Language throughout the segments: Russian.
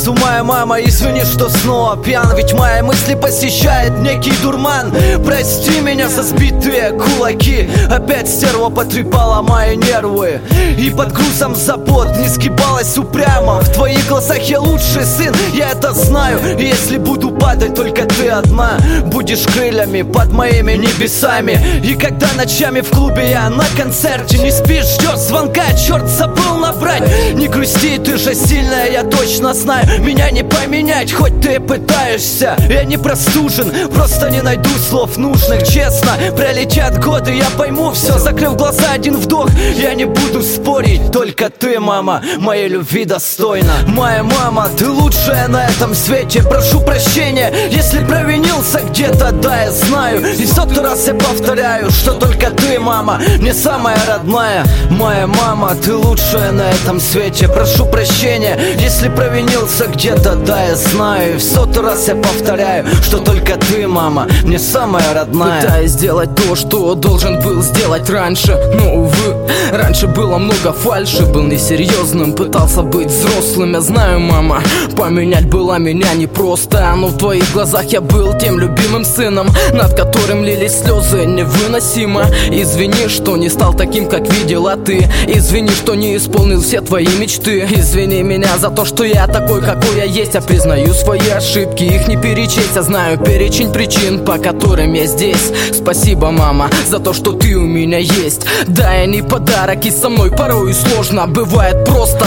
сразу: моя мама, извини, что снова пьян. Ведь мои мысли посещает некий дурман. Прости меня за сбитые кулаки. Опять стерва потрепала мои нервы, и под грузом забот не сгибалась упрямо. В твоих глазах я лучший сын, я это знаю. И если буду падать, только ты одна будешь крыльями под моими небесами. И когда ночами в клубе я на концерте, не спишь, ждешь звонка, черт, забыл набрать. Не грусти, ты же сильная, я точно знаю. Меня не поменять, хоть ты пытаешься. Я не простужен, просто не найду слов нужных. Честно, пролетят годы, я пойму все. Закрыв глаза, один вдох, я не буду спорить. Только ты, мама, моей любви достойна. Моя мама, ты лучшая на этом свете. Прошу прощения, если провинился где-то, да, я знаю. И в сотый раз я повторяю, что только ты, мама, мне самая родная. Моя мама, ты лучшая на этом свете. Прошу прощения, если провинился где-то, да, я знаю. И в сотый раз я повторяю, что только ты, мама, мне самая родная. Пытаюсь сделать то, что должен был сделать раньше, но, увы, раньше было много фальши. Был несерьезным, пытался быть взрослым. Я знаю, мама, поменять было меня непросто. Но в твоих глазах я был тем любимым сыном, над которым лились слезы невыносимо. Извини, что не стал таким, как видела ты. Извини, что не исполнил все твои мечты. Извини меня за то, что я такой, какой я есть. Я признаю свои ошибки, их не перечесть. Я знаю перечень причин, по которым я здесь. Спасибо, мама, за то, что ты у меня есть. Да, я не подарок, и со мной порой сложно. Бывает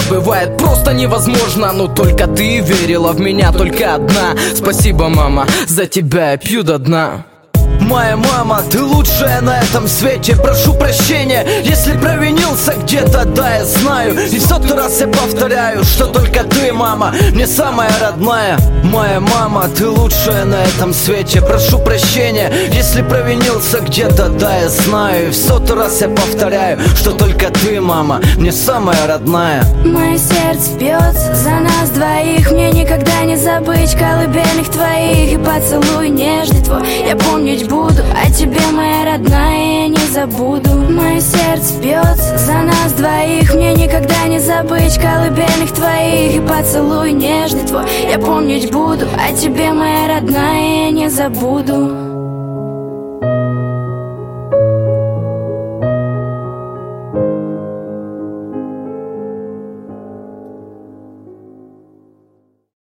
просто невозможно. Но только ты верила в меня, только одна. Спасибо, мама, за тебя я пью до дна. Моя мама, ты лучшая на этом свете. Прошу прощения, если провинился где-то, да, я знаю. И в сотый раз я повторяю, что только ты, мама, мне самая родная. Моя мама, ты лучшая на этом свете. Прошу прощения, если провинился где-то, да, я знаю. И в сотый раз я повторяю, что только ты, мама, мне самая родная. Мое сердце бьется за нас двоих. Мне никогда не забыть колыбельных твоих и поцелуй нежный твой я помнить буду. А тебе, моя родная, я не забуду. Мое сердце бьется за нас двоих. Мне никогда не забыть колыбельных твоих и поцелуй нежный твой я помнить буду. А тебе, моя родная, я не забуду.